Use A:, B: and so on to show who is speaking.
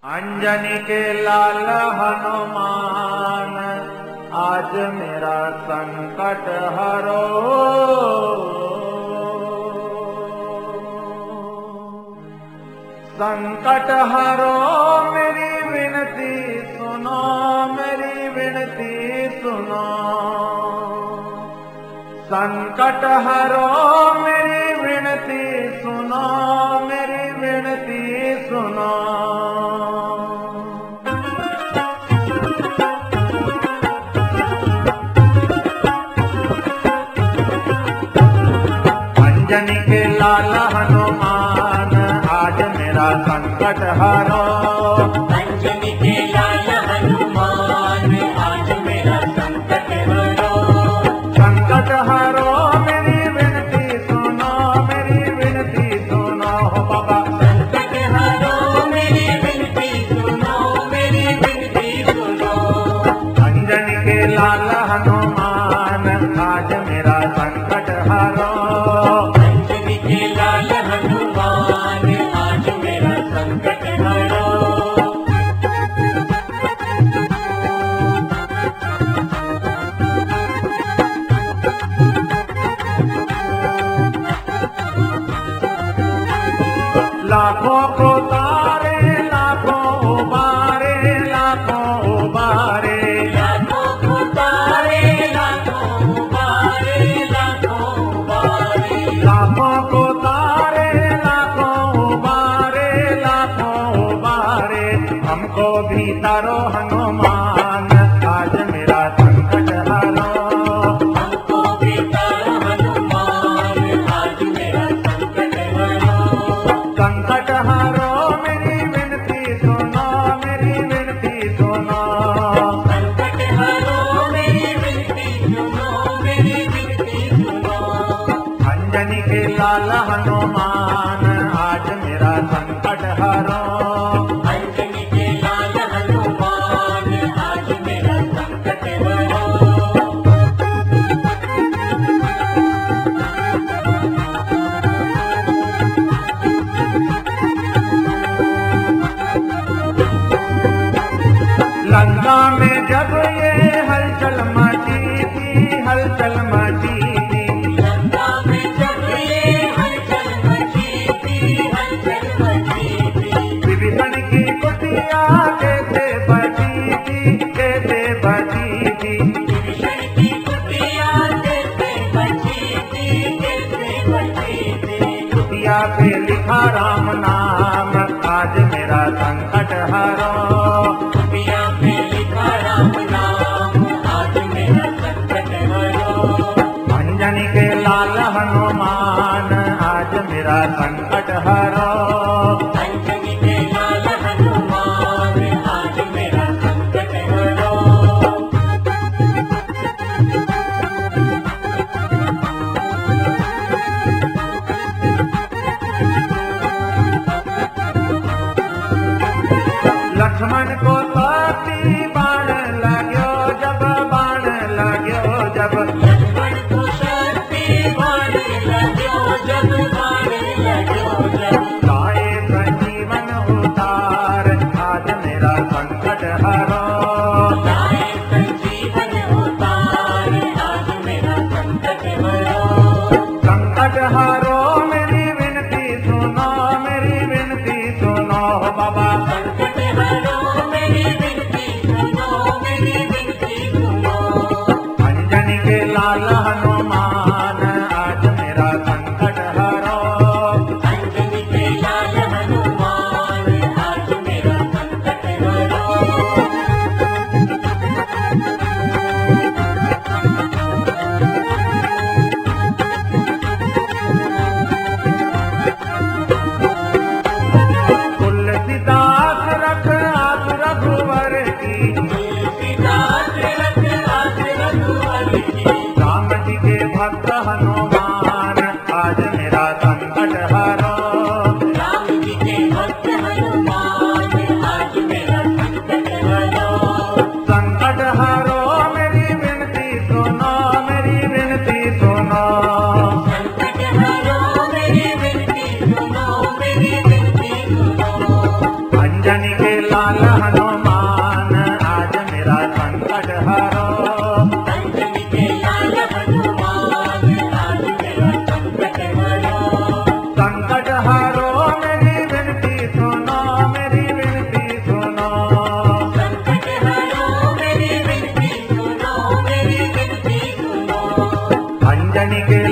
A: अंजनी के लाल हनुमान आज मेरा संकट हरो। संकट हरो मेरी विनती सुनो, मेरी विनती सुनो। संकट हरो मेरी विनती सुनो, मेरी विनती सुनो। अंजनी के लाल हनुमान आज मेरा संकट हरो।
B: अंजनी के लाल हनुमान आज मेरा संकट हरो।
A: संकट हरो मेरी विनती सुनो, मेरी विनती सुनो बाबा।
B: संकट हरो मेरी विनती सुनो, मेरी विनती सुनो।
A: अंजनी के लाल हनुमान आज मेरा संकट हरो।
B: अंजनी के लाल हनुमान आज मेरा संकट हरो।
A: लाखों को तारे लाखों उबारे, लाखों उबारे।
B: लाखों को तारे लाखों उबारे, लाखों उबारे।
A: लाखों को तारे लाखों उबारे, लाखों उबारे। हमको भी तारो हनुमान आज मेरा संकट हरो।
B: हमको भी तारो हनुमान आज मेरा संकट हरो।
A: संकट हरो मेरी विनती सुनो, मेरी विनती सुनो।
B: संकट हरो मेरी विनती सुनो, मेरी विनती सुनो।
A: अंजनी के लाल हनुमान आज मेरा संकट हरो।
B: अंजनी के लाल हनुमान आज मेरा संकट हरो।
A: लंका में जब ये हलचल मची थी, हलचल मची थी।
B: लंका में जब ये हलचल मची थी, हलचल मची थी।
A: विभीषण की कुटिया कैसे बची थी, कैसे बची थी।
B: विभीषण की कुटिया कैसे बची थी, कैसे बची थी।
A: कुटिया पे लिखा राम नाम आज मेरा संकट हरो।
B: कुटिया पे लिखा राम नाम आज मेरा संकट हरो।
A: अंजनी के लाल हनुमान आज मेरा संकट हरो।
B: अंजनी के लाल हनुमान आज मेरा संकट हरो।
A: लक्ष्मण को साथी बाण लाग्यो जब, बाण लाग्यो जब।
B: लक्ष्मण को शक्ति बाण लाग्यो जब, बाण लाग्यो जब।
A: लाए संजीवन उतार आज मेरा संकट हरो।
B: लाए संजीवन उतार आज मेरा संकट हरो।
A: संकट हरो मेरी विनती सुनो, मेरी विनती सुनो बाबा।
B: संकट हरो मेरी विनती सुनो,
A: लाल हनुमान आज मेरा संकट हरो।
B: अंजनी के लाल हनुमान आज मेरा संकट हरो।
A: संकट हरो मेरी विनती सुनो, मेरी विनती सुनो।
B: संकट हरो मेरी विनती सुनो, मेरी विनती सुनो।
A: अंजनी के